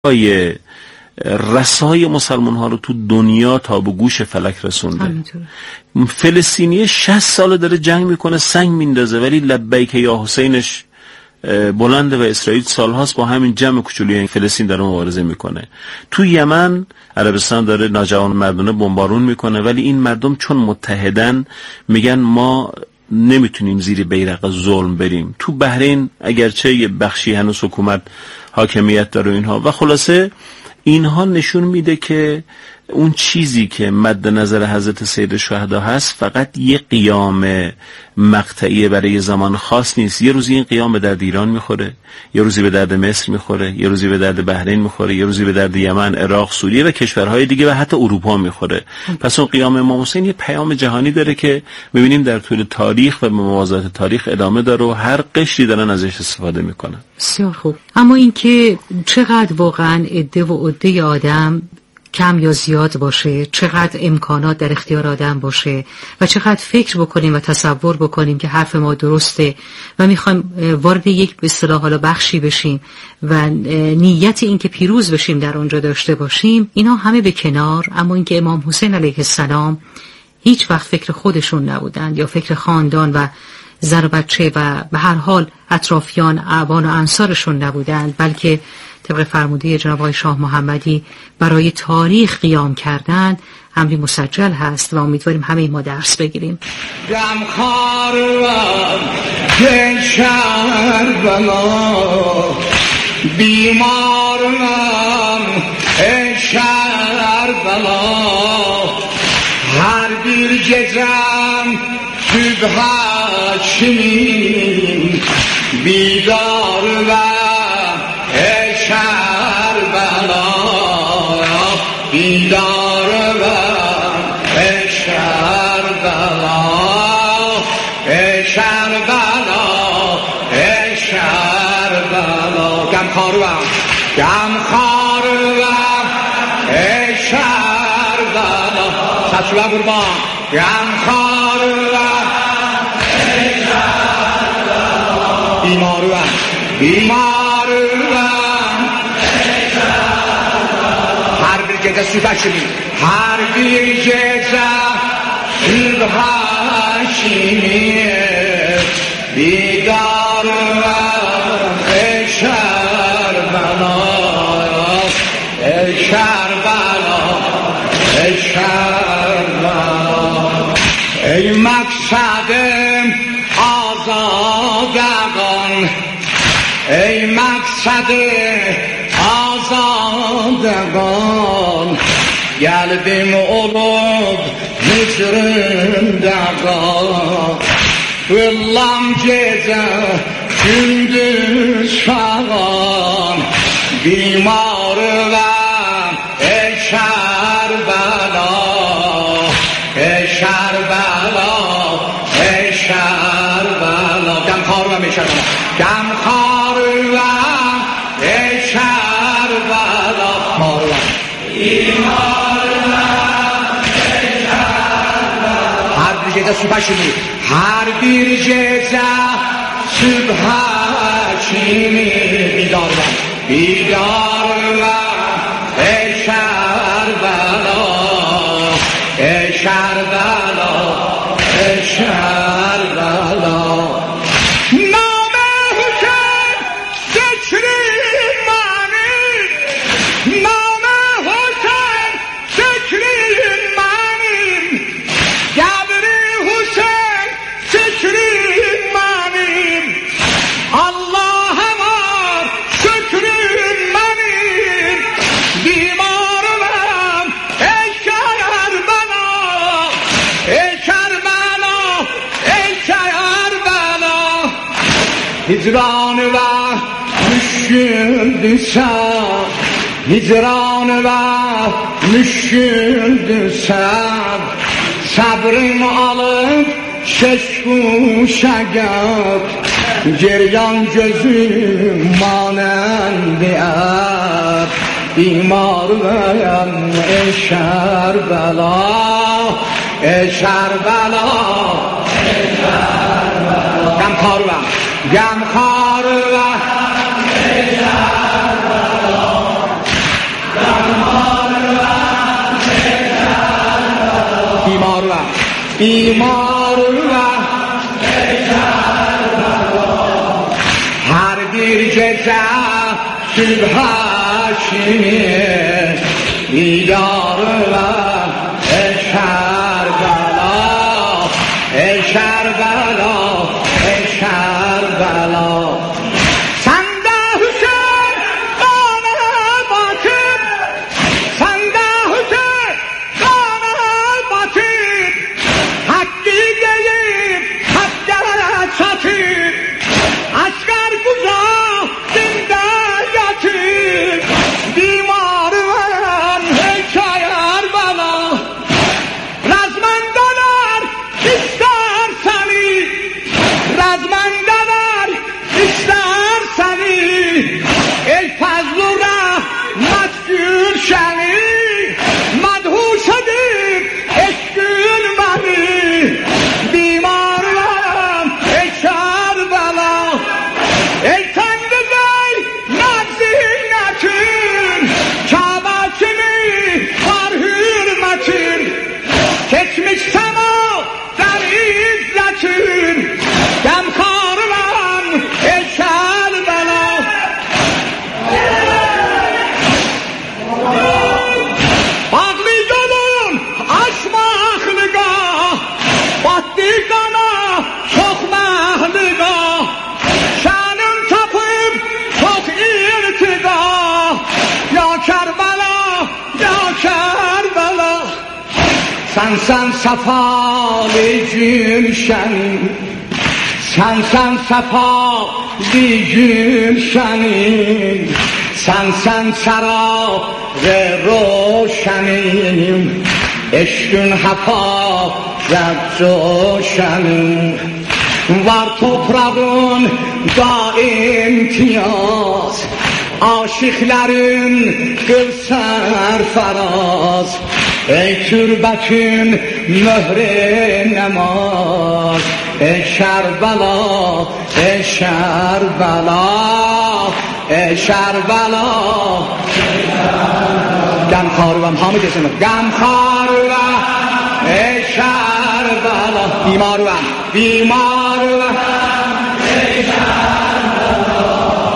رسای مسلمان ها رو تو دنیا تا به گوش فلک رسونده. فلسطینی 60 سال داره جنگ میکنه، سنگ میندازه، ولی لبیک یا حسینش بلنده و اسرائیل سالهاست با همین جمع کوچولوی فلسطین داره مبارزه میکنه. تو یمن عربستان داره ناجوان مردانه بمبارون میکنه، ولی این مردم چون متحدن میگن ما نمیتونیم زیر بیرق ظلم بریم. تو بحرین اگرچه یه بخشی هنوز حکومت حاکمیت داره اینها، و خلاصه اینها نشون میده که اون چیزی که مد نظر حضرت سید الشهدا هست فقط یه قیام مقطعی برای زمان خاص نیست. یه روزی این قیام به درد ایران میخوره، یه روزی به درد مصر میخوره، یه روزی به درد بحرین میخوره، یه روزی به درد یمن، عراق، سوریه و کشورهای دیگه و حتی اروپا میخوره. پس اون قیام امام حسین یه پیام جهانی داره که میبینیم در طول تاریخ و موازات تاریخ ادامه داره و هر قشری دارن ازش استفاده میکنن. بسیار خوب. اما اینکه چقدر واقعا عده و عده آدم کم یا زیاد باشه، چقدر امکانات در اختیار آدم باشه و چقدر فکر بکنیم و تصور بکنیم که حرف ما درسته و میخوایم وارد یک به اصطلاح حالا بخشی بشیم و نیت این که پیروز بشیم در اونجا داشته باشیم، اینا همه به کنار. اما اینکه امام حسین علیه السلام هیچ وقت فکر خودشون نبودند یا فکر خاندان و زن و بچه و به هر حال اطرافیان اعوان و انصارشون نبودند، بلکه طبق فرموده جناب آقای شاه محمدی برای تاریخ قیام کردند. امری مسجل هست و امیدواریم همه ما درس بگیریم. غمخوارم که کربلا، بیمارم کربلا، هر bir gecem sübhaçim بیدار و کربلا، بیدار و کربلا، کربلا، کربلا، غمخوارم غمخوارم کربلا، سچلا قربان، غمخوارم کربلا، بیمارم بیمارم هر bir gece sübhaçimi، هر bir gece sübhaçimi بیدارم ای کربلا، ای کربلا، ای کربلا، ای مقصدم آزادگان، ای مقصد آزادگان، قلبim olup hicrindega، Kıllam gece gündüz falan، بیمارم ای کربلا، ای کربلا، ای کربلا، غمخوارم ای کربلا، غمخوارم ای کربلا، بیمارم ای کربلا، هر bir gece sübhaçimi، هر bir gece sübhaçimi بیدارم بیدارم ای کربلا، ای کربلا، ای کربلا، نام حسین ذکری معنی، نام حسین ذکری معنی، گبری حسین ذکری معنی، الله ما شکری معنی، بیمارم ای کربلا، ای کربلا، ای کربلا، هجران و müşküldü sen، hicran ve müşküldü sen، sabrım alıp şeşkuşa gök، geryan gözüm manəndi ər، بیمارم ای کربلا، ای کربلا، ای کربلا، غمخوارم غمخوارم ای کربلا، بیمار و هر گیرجه صبح هاشمی بیدار و کربلا سنده حسین خانه باطن سنده حسین خانه باطن حقی گیب حقیقت ساتیر اسکر گذار زنده یتیم بیمار ورن هیچایر بلا رزمندانر بیشتر سنی رزمندانر بیشتر سنی ای فضل و رحمت گیر شنی مدهوش شدیم اشکر منی بیمار ورم ای کربلا ای تنگ زی نزدیک نکن کعبه کنی بر حرمتین کشمش سما در عزتین دمخار من ای کربلا باقلی جلون اشماخ نگاه بادی کنا شخمه نگاه شنم تپیم çok irtiga ya Kerbela ya Kerbela sen sefalı gülşenim sen sefalı gülşenim sen sarab roşenim eşkün hafazet coşenim var toprağın da imtiyaz aşıkların kılsar faraz ey türbetün mühre namaz ey Kerbela ey Kerbela ey Kerbela gamkharım hamid esem gamkharım ey Kerbela بیمارم ای کربلا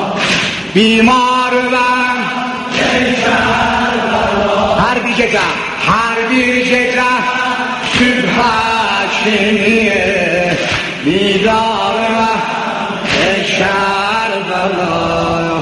بیمارم ای کربلا هر bir gece şüphe şiniye بیدار ای Kerbela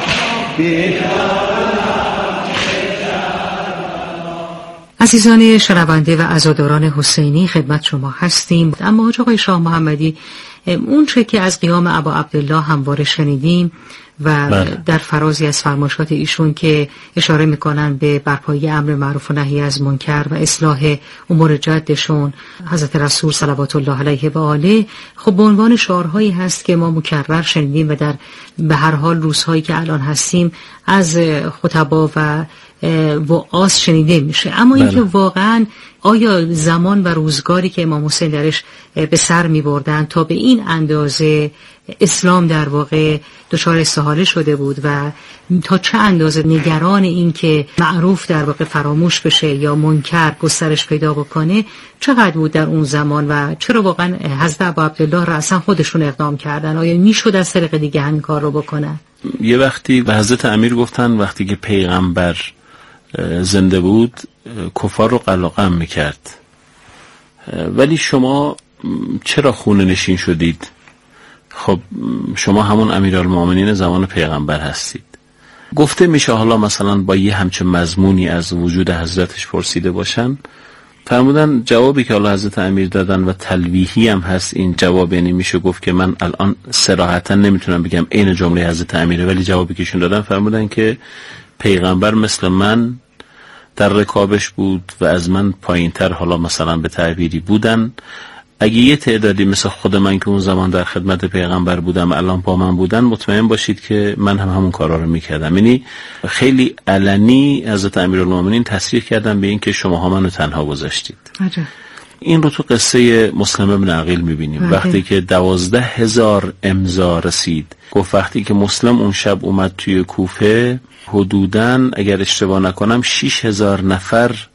عزیزان شنونده و عزاداران حسینی خدمت شما هستیم. اما آقای شاه محمدی اون چه که از قیام ابا عبدالله همواره شنیدیم و در فرازی از فرمایشات ایشون که اشاره میکنن به برپایی امر معروف و نهی از منکر و اصلاح امور جدشون حضرت رسول صلوات الله علیه و آله، خب به عنوان شعارهایی هست که ما مکرر شنیدیم و در به هر حال روزهایی که الان هستیم از خطبا و وعاظ شنیده میشه. اما اینکه واقعا آیا زمان و روزگاری که امام حسین درش به سر می بردن تا به این اندازه اسلام در واقع دچار استحاله شده بود و تا چه اندازه نگران این که معروف در واقع فراموش بشه یا منکر گسترش پیدا بکنه چقدر بود در اون زمان و چرا واقعا حضرت ابا عبدالله را اصلا خودشون اقدام کردن؟ آیا میشد از طریق دیگه همین کار رو بکنن؟ یه وقتی به حضرت امیر گفتن وقتی که پیغمبر زنده بود کفار رو قلقم میکرد، ولی شما چرا خونه نشین شدید؟ خب شما همون امیرالمومنین زمان پیغمبر هستید. گفته میشه حالا مثلا با یه همچین مضمونی از وجود حضرتش پرسیده باشن، فرمودن جوابی که الله حضرت امیر دادن و تلویحی هم هست این جواب، یعنی میشه گفت که من الان صراحتا نمیتونم بگم عین جمله حضرت امیره، ولی جوابی که ایشون دادن فرمودن که پیغمبر مثل من در رکابش بود و از من پایینتر حالا مثلا به تعبیری بودن. اگه یه تعدادی مثل خود من که اون زمان در خدمت پیغمبر بودم الان با من بودن، مطمئن باشید که من هم همون کارا رو میکردم. یعنی خیلی علنی حضرت امیرالمومنین تصریح کردن به این که شماها منو تنها گذاشتید. این رو تو قصه مسلم بن عقیل میبینیم. وقتی که 12,000 امضا رسید، گفت وقتی که مسلم اون شب اومد توی کوفه، حدوداً اگر اشتباه نکنم 6,000 نفر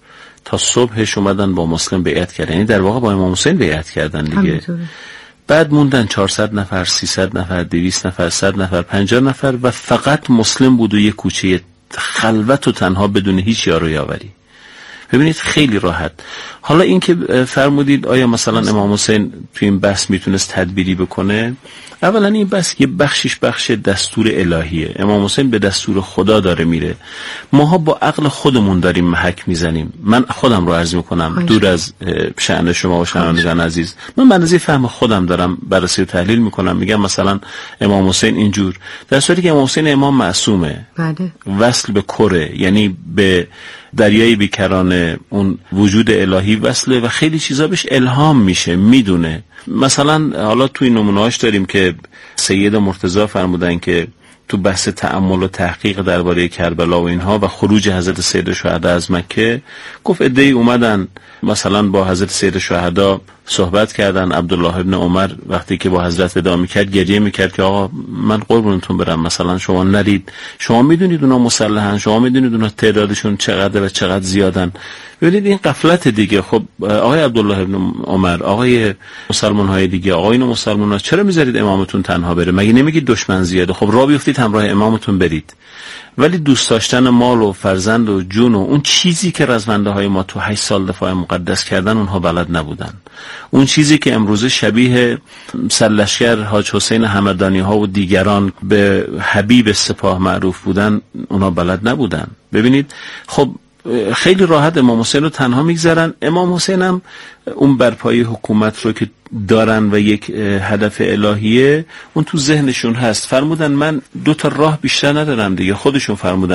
تا صبحش اومدن با مسلم بیعت کردن، یعنی در واقع با امام حسین بیعت کردن دیگه. بعد موندن 400 نفر، 300 نفر، 200 نفر، 100 نفر، 50 نفر و فقط مسلم بود و یک کوچه خلوت و تنها بدون هیچ یار و یاوری. ببینید خیلی راحت. حالا این که فرمودید آیا مثلا امام حسین توی این بحث میتونست تدبیری بکنه، اولا این بحث یه بخش دستور الهیه. امام حسین به دستور خدا داره میره، ماها با عقل خودمون داریم محک میزنیم. من خودم رو عرض میکنم دور از شأن شما و شنوندگان عزیز، من به اندازه فهم خودم دارم بررسی و تحلیل میکنم. میگم مثلا امام حسین اینجور، در صورتی که امام حسین امام معصومه، وصل به کره، یعنی به دریای بیکران اون وجود الهی وصله و خیلی چیزا بهش الهام میشه، میدونه. مثلا حالا توی نمونه‌هاش داریم که سید مرتضی فرمودن که تو بحث تأمل و تحقیق درباره کربلا و اینها و خروج حضرت سید شهدا از مکه، گفت عده‌ای اومدن مثلا با حضرت سید شهدا صحبت کردن. عبدالله ابن عمر وقتی که با حضرت وداع میکرد گریه میکرد که آقا من قربونتون برم، مثلا شما نرید، شما میدونید اونا مسلحن، شما میدونید اونا تعدادشون چقدر و چقدر زیادن. ببینید این غفلت دیگه. خب آقای عبدالله ابن عمر، آقای مسلمان های دیگه، آقایون مسلمان ها، چرا میذارید امامتون تنها بره؟ مگه نمیگید دشمن زیاده؟ خب راه بیفتید همراه امامتون برید. ولی دوست داشتن مال و فرزند و جون و اون چیزی که رزمنده های ما تو 8 سال دفاع مقدس کردن اونها بلد نبودن. اون چیزی که امروزه شبیه سرلشکر حاج حسین همدانی ها و دیگران به حبیب سپاه معروف بودن، اونا بلد نبودن. ببینید خب خیلی راحت امام حسین رو تنها میگذارن. امام حسین هم اون برپایی حکومت رو که دارن و یک هدف الهیه اون تو ذهنشون هست. فرمودن من 2 تا راه بیشتر ندارم دیگه. خودشون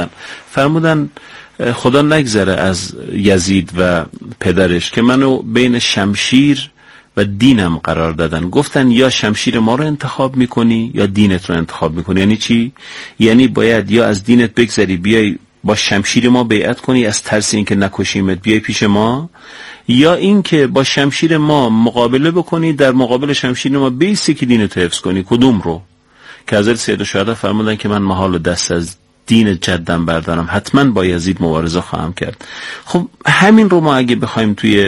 فرمودن خدا نگذره از یزید و پدرش که منو بین شمشیر و دینم قرار دادن. گفتن یا شمشیر ما رو انتخاب میکنی یا دینت رو انتخاب میکنی. یعنی چی؟ یعنی باید یا از دینت بگذری بیای با شمشیر ما بیعت کنی از ترس این که نکشیمت بیای پیش ما، یا این که با شمشیر ما مقابله بکنی، در مقابل شمشیر ما بیستی که دینت حفظ کنی. کدوم رو؟ که حضرت سید شهدا فرمودن که من محال دست از دین جدم بردارم، حتما با یزید مبارزه خواهم کرد. خب همین رو ما اگه بخوایم توی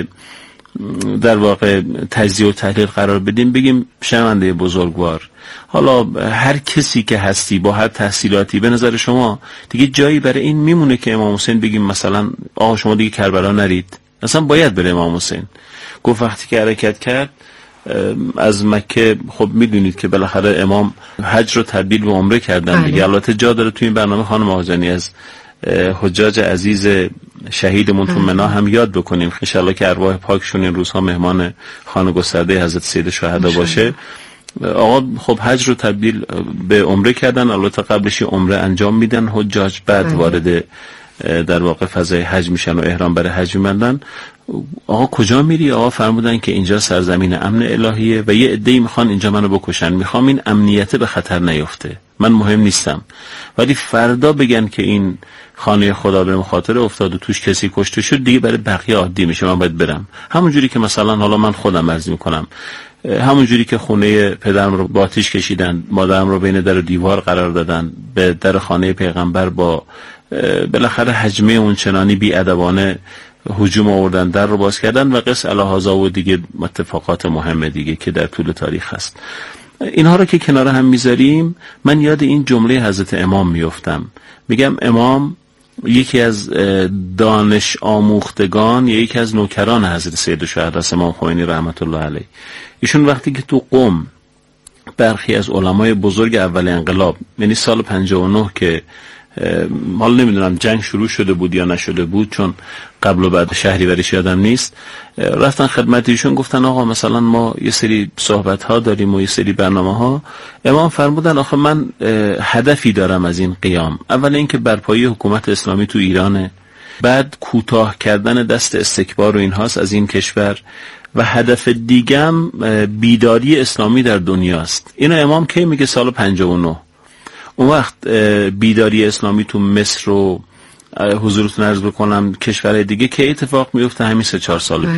در واقع تجزیه و تحلیل قرار بدیم، بگیم شنونده بزرگوار، حالا هر کسی که هستی با هر تحصیلاتی، به نظر شما دیگه جایی برای این میمونه که امام حسین بگیم مثلا آقا شما دیگه کربلا نرید؟ اصلا باید بره امام حسین. گفت وقتی که حرکت کرد از مکه، خب میدونید که بالاخره امام حج رو تبدیل به عمره کردن دیگه. البته جا داره توی این برنامه خانم آقاجانی از حجاج عزیز شهیدمون تو منا هم یاد بکنیم، ان شاءالله که ارواح پاکشون این روزها مهمان خانه گسترده حضرت سید شهدا باشه. آقا خب حج رو تبدیل به عمره کردن. البته قبلش عمره انجام میدن حجاج، بعد وارد در واقع فضای حج میشن و احرام برای حج میبندن. آقا کجا میری؟ آقا فرمودن که اینجا سرزمین امن الهیه و یه عده‌ای میخوان اینجا منو بکشن، میخوام این امنیت به خطر نیفته، من مهم نیستم، ولی فردا بگن که این خانه خدا به مخاطره افتاد و توش کسی کشته شد، دیگه برای بقیه عادی میشه، من باید برم. همون جوری که مثلا حالا من خودم عرض میکنم، همون جوری که خونه پدرم رو با آتش کشیدن، مادرم رو بین در و دیوار قرار دادن، به در خانه پیغمبر با بالاخره حجمه اون چنانی بی‌ادبانه هجوم آوردن، در رو باز کردن و قص الهازا و دیگه اتفاقات مهم دیگه که در طول تاریخ هست. اینها رو که کنار هم میذاریم، من یاد این جمله حضرت امام میافتم. میگم امام یکی از دانش آموختگان یا یکی از نوکران حضرت سید شهدا امام خمینی رحمت الله علیه. ایشون وقتی که تو قم برخی از علمای بزرگ اول انقلاب، یعنی سال 59 که حالا نمیدونم جنگ شروع شده بود یا نشده بود، چون قبل و بعد شهریورش یادم نیست، رفتن خدمت ایشون گفتن آقا مثلا ما یه سری صحبت ها داریم و یه سری برنامه ها. امام فرمودن آخه من هدفی دارم از این قیام. اول اینکه برپایی حکومت اسلامی تو ایرانه، بعد کوتاه کردن دست استکبار و اینهاست از این کشور، و هدف دیگم بیداری اسلامی در دنیاست. اینو امام کی میگه؟ سال 59. اون وقت بیداری اسلامی تو مصر رو حضورتون عرض بکنم کشورهای دیگه که اتفاق میفته همین 3-4 سال پیش.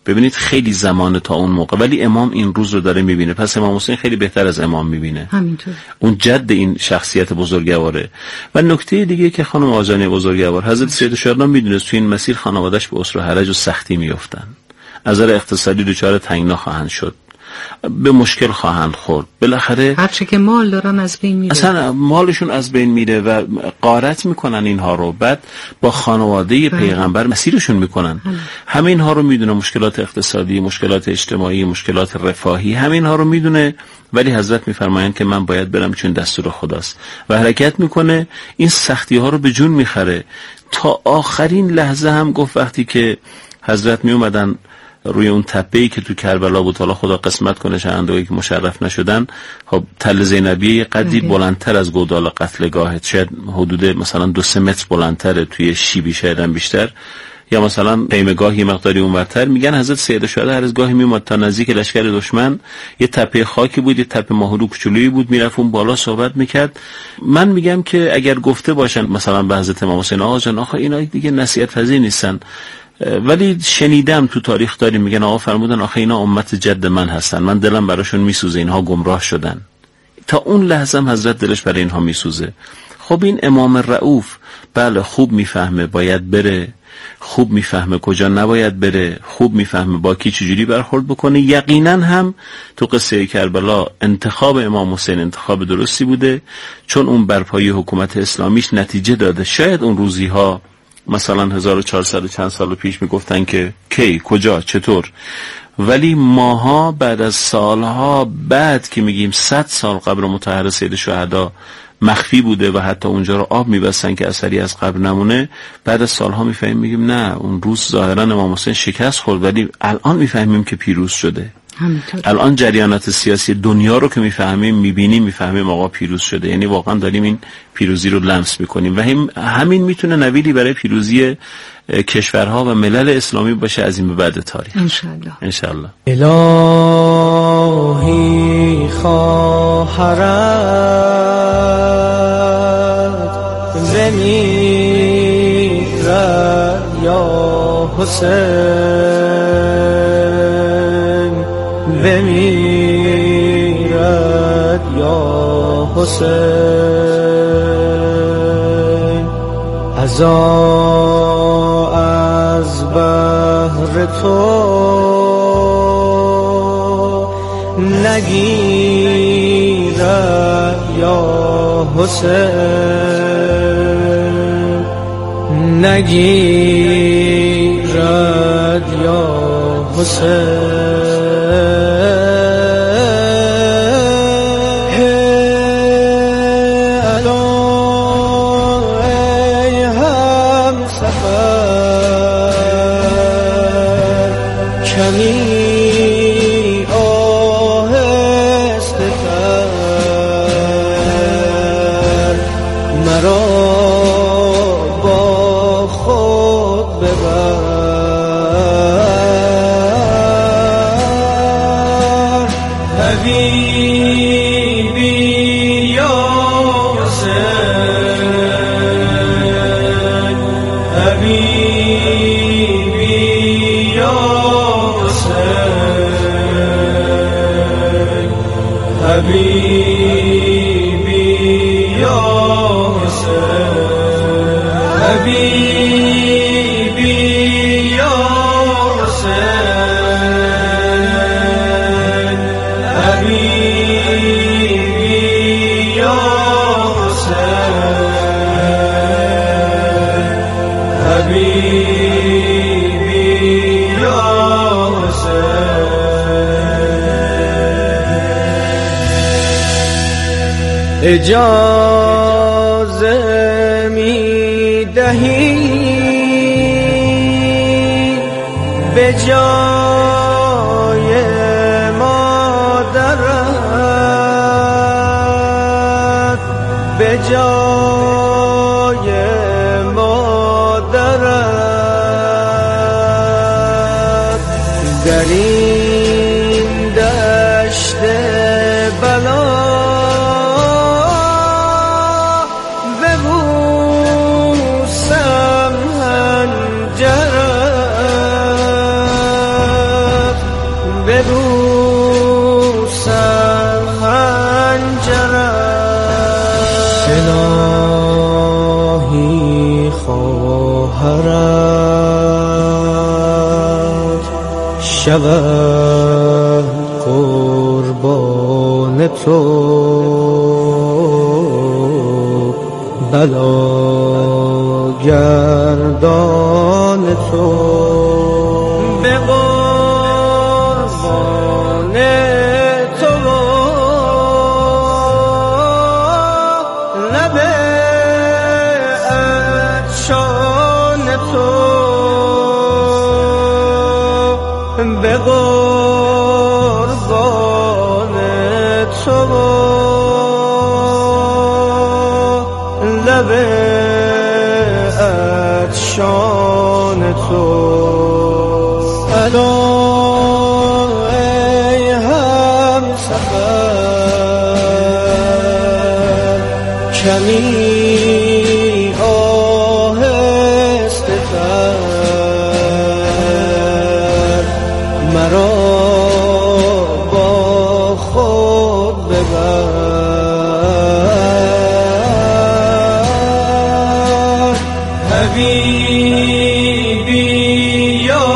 ببینید خیلی زمانه تا اون موقع، ولی امام این روز رو داره میبینه. پس امام حسین خیلی بهتر از امام میبینه. همینطور. اون جد این شخصیت بزرگواره. و نکته دیگه که خانم آجانی بزرگوار، حضرت سید شهدان میدونست تو این مسیر خانواده‌اش به اسر و حرج و سختی میافتن. از نظر اقتصادی دچار تنگنا خواهند شد، به مشکل خواهند خورد، بالاخره هر چه که مال دارن از بین میره، اصلا مالشون از بین میره و غارت میکنن اینها رو، بعد با خانواده پیغمبر مسیرشون میکنن. همه اینها رو میدونه، مشکلات اقتصادی، مشکلات اجتماعی، مشکلات رفاهی، همه اینها رو میدونه، ولی حضرت میفرمایند که من باید برم چون دستور خداست و حرکت میکنه. این سختی ها رو به جون میخره. تا آخرین لحظه هم گفت وقتی که حضرت میومدن روی اون تپه‌ای که تو کربلا بود، حالا خدا قسمت کنه شهندایی که مشرف نشدن، خب تل زینبیه قدری بلندتر از گودال قتلگاه، شاید حدود مثلا 2-3 متر بلندتره، توی شیبی شاید هم بیشتر، یا مثلا خیمه‌گاهی مقداری اونورتر. میگن حضرت سید شهدا هر از گاهی میومد تا نزدیک لشکر دشمن، یه تپه خاکی بود، یه تپه ماهرو کوچولویی بود، میرفت اون بالا صحبت میکرد. من میگم که اگر گفته باشن مثلا به حضرت امام حسین آقا جان آخه اینا دیگه نصیحت پذیر نیستن، ولی شنیدم تو تاریخ داریم میگن آقا فرمودن آخه اینا امت جد من هستن، من دلم براشون میسوزه، اینها گمراه شدن. تا اون لحظه هم حضرت دلش برای اینها میسوزه. خب این امام رؤوف بله خوب میفهمه باید بره، خوب میفهمه کجا نباید بره، خوب میفهمه با کی چجوری برخورد بکنه. یقینا هم تو قصه کربلا انتخاب امام حسین انتخاب درستی بوده، چون اون برپایی حکومت اسلامیش نتیجه داده. شاید اون روزی ها مثلا 1400 چند سال پیش میگفتن که کی کجا چطور، ولی ماها بعد از سالها بعد که میگیم 100 سال قبر مطهر سید شهدا مخفی بوده و حتی اونجا رو آب میبستن که اثری از قبر نمونه، بعد از سالها میفهمیم میگیم نه اون روز ظاهرا امام حسین شکست خورد، ولی الان میفهمیم که پیروز شده. همینطور. الان جریانات سیاسی دنیا رو که میفهمیم آقا پیروز شده، یعنی واقعا داریم این پیروزی رو لمس میکنیم و همین میتونه نویدی برای پیروزی کشورها و ملل اسلامی باشه از این به بعد تاریخ انشالله. الهی خواهرت بمیرد یا حسین، بمیرد یا حسین، عزا از بهر تو نگیرد یا حسین، نگیرد یا حسین. اجازه می دهی به جای مادرت، به جای مادرت، در این دشت بلا ببوسم هنجرت. شود قربان تو بلا گردان تو به قربان تو لب افشان تو به قربان تو لب افشان تو الا ای همسفر کمی آهسته تر مرا با خود ببر حبیبی یا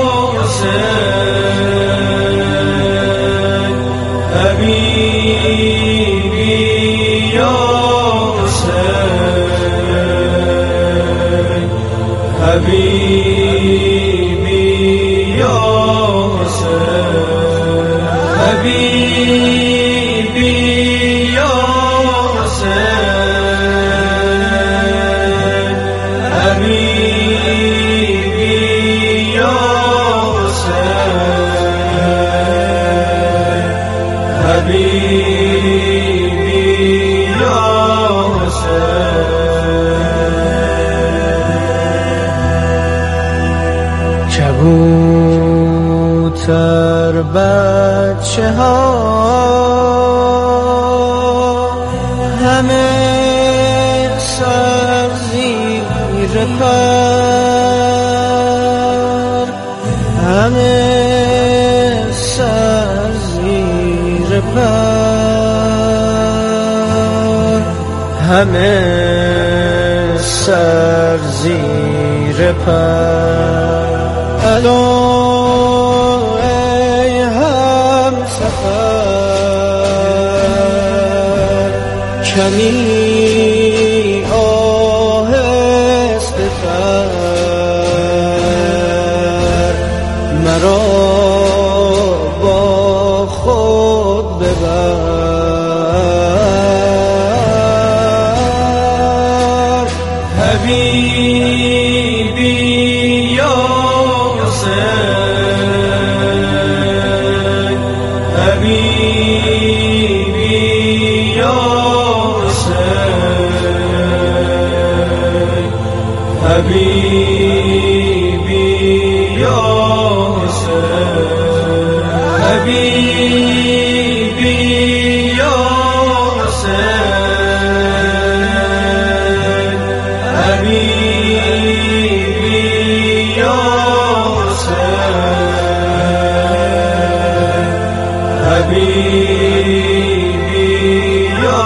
حسین حبیبی یا حسین حبیبی یا حسین حبیبی یا حسین حبیبی یا حسین حبیبی یا حسین کبوتر بچه ها همه سر زیر پر همه سر زیر پر همه سر زیر پر الا ای همسفر کمی آهسته تر مرا با خود ببر حبیبی یا حسین حبیبی یا حسین حبیبی یا حسین حبیبی یا حسین حبیبی یا حسین حبیبی یا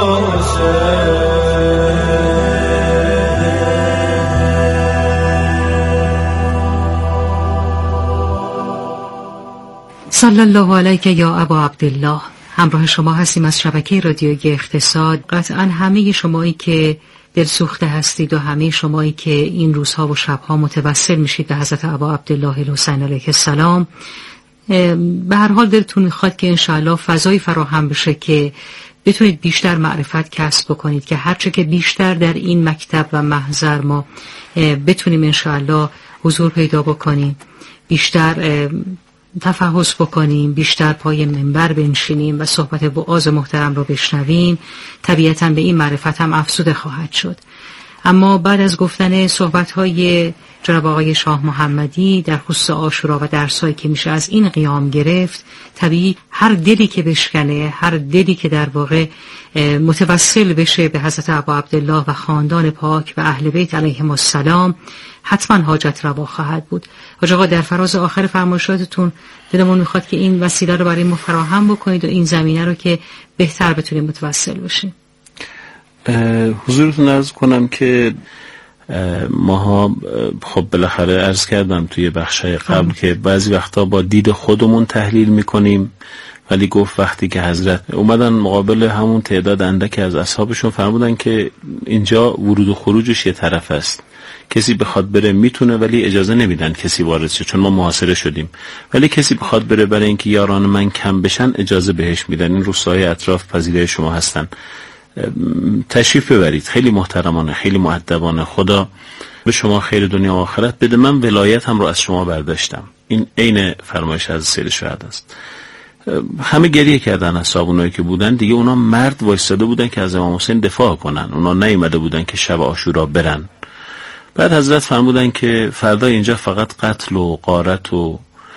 صلی الله علیک یا ابا عبدالله. همراه شما هستیم از شبکه رادیویی اقتصاد. قطعا همه شمایی که دلسوخته هستید و همه شمایی که این روزها و شبها متوسل میشید به حضرت ابا عبدالله الحسین علیه السلام، به هر حال دلتون میخواد که انشاءالله فضایی فراهم بشه که بتونید بیشتر معرفت کسب بکنید، که هرچه که بیشتر در این مکتب و محضر ما بتونیم انشاءالله حضور پیدا بکنیم، بیشتر تفحص بکنیم، بیشتر پای منبر بنشینیم و صحبت وعاظ محترم رو بشنویم، طبیعتاً به این معرفت هم افزوده خواهد شد. اما بعد از گفتن صحبت‌های جناب آقای شاه محمدی در خصوص عاشورا و درسایی که میشه از این قیام گرفت، طبیعی هر دلی که بشکنه، هر دلی که در واقع متوسل بشه به حضرت ابا عبدالله و خاندان پاک و اهل بیت علیهم السلام، حتما حاجت روا خواهد بود. حاج آقا در فراز آخر فرمایشاتتون دلمون میخواد که این وسیله رو برای ما فراهم بکنید و این زمینه رو که بهتر بتونیم متوسل بشیم. حضورتون عرض کنم که ماها خب بالاخره عرض کردم توی بخشای قبل که بعضی وقتا با دید خودمون تحلیل میکنیم، ولی گفت وقتی که حضرت اومدن مقابل همون تعداد اندک از اصحابشون فرمودن که اینجا ورود و خروجش یه طرف است، کسی بخواد بره میتونه ولی اجازه نمیدن کسی وارد شه چون ما محاصره شدیم، ولی کسی بخواد بره برای اینکه یاران من کم بشن اجازه بهش میدن، این روستاهای اطراف پذیرای شما هستن، تشریف ببرید. خیلی محترمانه، خیلی مؤدبانه، خدا به شما خیر دنیا و آخرت بده، من ولایت هم رو از شما برداشتم. این عین فرمایش از سید شهدا است. همه گریه کردن اصحابونایی که بودن دیگه، اونا مرد وایستاده بودن که از امام حسین دفاع کنن، اونا نیومده بودن که شب عاشورا برن. بعد حضرت فرمودن که فردا اینجا فقط قتل و غارت و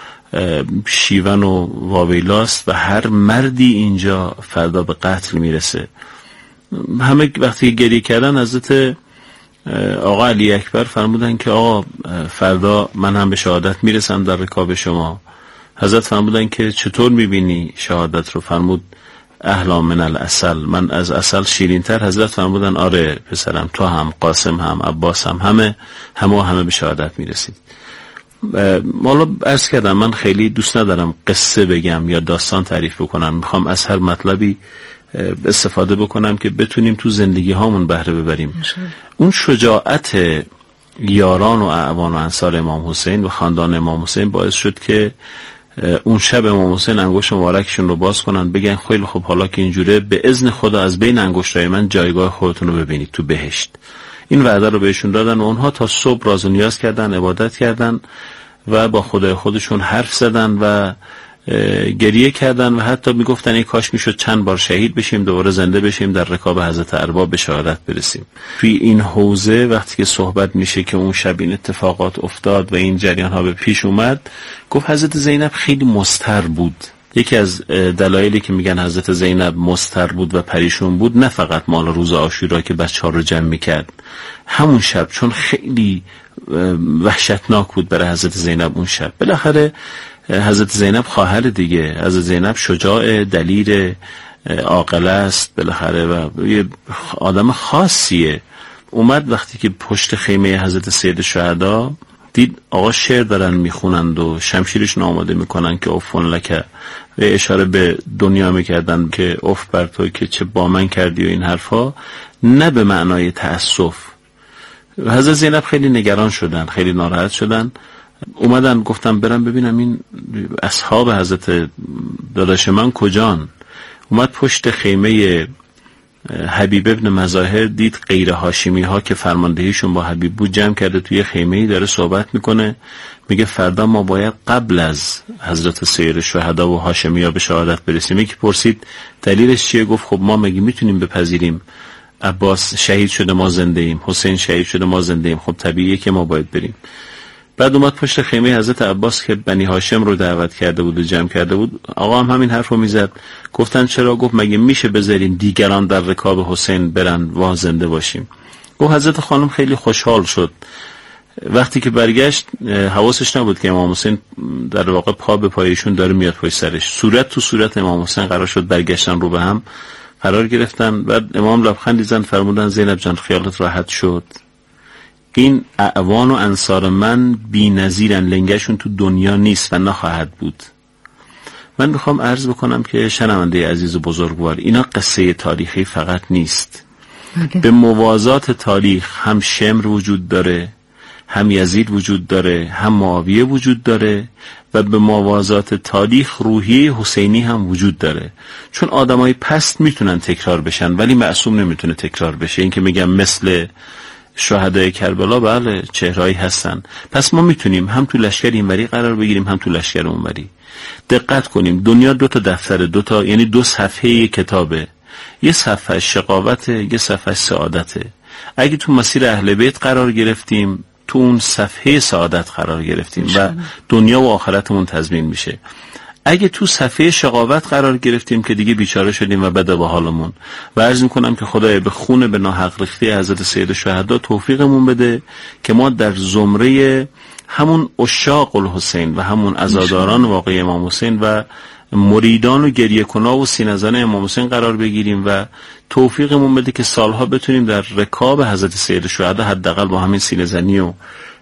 شیون و واویلاست و هر مردی اینجا فردا به قتل میرسه. همه وقتی گریه کردن حضرت آقا علی اکبر فرمودن که آقا فردا من هم به شهادت میرسم در رکاب شما. حضرت فرمودن که چطور میبینی شهادت رو؟ فرمود احلا من العسل، من از عسل شیرین تر. حضرت فرمودن آره پسرم، تو هم، قاسم هم، عباس هم، همه به شهادت میرسید. حالا عرض کردم من خیلی دوست ندارم قصه بگم یا داستان تعریف بکنم، میخوام از هر مطلبی استفاده بکنم که بتونیم تو زندگی هامون بهره ببریم. اون شجاعت یاران و اعوان و انصار امام حسین و خاندان امام حسین باعث شد که اون شب امام حسین انگشت مبارکشون رو باز کنن، بگن خیلی خب حالا که اینجوره به اذن خدا از بین انگشتای من جایگاه خودتون رو ببینید تو بهشت. این وعده رو بهشون دادن و اونها تا صبح راز و نیاز کردن، عبادت کردن و با خدای خودشون حرف زدن و گریه کردن و حتی میگفتن ای کاش میشد چند بار شهید بشیم دوباره زنده بشیم در رکاب حضرت ارباب به شهادت برسیم. توی این حوزه وقتی که صحبت میشه که اون شب این اتفاقات افتاد و این جریان ها به پیش اومد، گفت حضرت زینب خیلی مضطر بود. یکی از دلایلی که میگن حضرت زینب مضطر بود و پریشون بود نه فقط مال روز عاشورا که بچه‌ها رو جمع میکرد، همون شب چون خیلی وحشتناک بود برای حضرت زینب اون شب. بالاخره حضرت زینب خواهر دیگه، حضرت زینب شجاع، دلیر، عاقله است بالاخره و یه آدم خاصیه. اومد وقتی که پشت خیمه حضرت سید شهدا دید آقا شعر دارن میخونند و شمشیرشون آماده میکنن که افون لکه و اشاره به دنیا میکردن که اف بر تو که چه با من کردی و این حرفا، نه به معنای تأسف. حضرت زینب خیلی نگران شدن، خیلی ناراحت شدن، اومدن گفتم برم ببینم این اصحاب حضرت داداش من کجان. اومد پشت خیمه حبیب ابن مظاهر، دید غیر هاشمی ها که فرماندهیشون با حبیب بود جمع کرده توی خیمه‌ای داره صحبت میکنه، میگه فردا ما باید قبل از حضرت سیر شهدا و هاشمی ها به شهادت برسیم. یکی پرسید دلیلش چیه؟ گفت خب ما مگه میتونیم بپذیریم عباس شهید شده ما زنده ایم، حسین شهید شده ما زنده ایم، خب طبیعیه که ما باید بریم. بعد اومد پشت خیمه حضرت عباس که بنی هاشم رو دعوت کرده بود و جمع کرده بود، آقا هم همین حرف رو میزد. گفتن چرا؟ گفت مگه میشه بذاریم دیگران در رکاب حسین برن و زنده باشیم؟ گفت حضرت خانم خیلی خوشحال شد. وقتی که برگشت حواسش نبود که امام حسین در واقع پا به پایشون داره میاد پشت سرش، صورت تو صورت امام حسین قرار شد برگشتن رو به هم قرار گرفتن. بعد امام لبخندی زد فرمودن زینب جان خیالت راحت شد، این اعوان و انصار من بی نظیرن، لنگشون تو دنیا نیست و نخواهد بود. من میخوام عرض بکنم که شنونده عزیز و بزرگوار، اینا قصه تاریخی فقط نیست. به موازات تاریخ هم شمر وجود داره، هم یزید وجود داره، هم معاویه وجود داره و به موازات تاریخ روحیه حسینی هم وجود داره. چون آدمای پست میتونن تکرار بشن ولی معصوم نمیتونه تکرار بشه. این که میگم مثل شهدای کربلا بله چهرهایی هستن، پس ما میتونیم هم تو لشکر اینوری قرار بگیریم هم تو لشکر اونوری. دقت کنیم دنیا دو تا دفتره، دو تا یعنی دو صفحه یک کتابه، یه صفحه شقاوته، یه صفحه سعادته. اگه تو مسیر اهل بیت قرار گرفتیم تو اون صفحه سعادت قرار گرفتیم و دنیا و آخرتمون تضمین میشه. اگه تو صفحه شقاوت قرار گرفتیم که دیگه بیچاره شدیم و بده به حالمون. و عرض میکنم که خدای به خون به ناحق ریخته حضرت سید شهدا توفیقمون بده که ما در زمره همون عشاق الحسین و همون عزاداران واقعی امام حسین و مریدان و گریه کنا و سینه زن امام حسین قرار بگیریم و توفیقمون بده که سالها بتونیم در رکاب حضرت سید الشهدا حداقل با همین سینه زنی و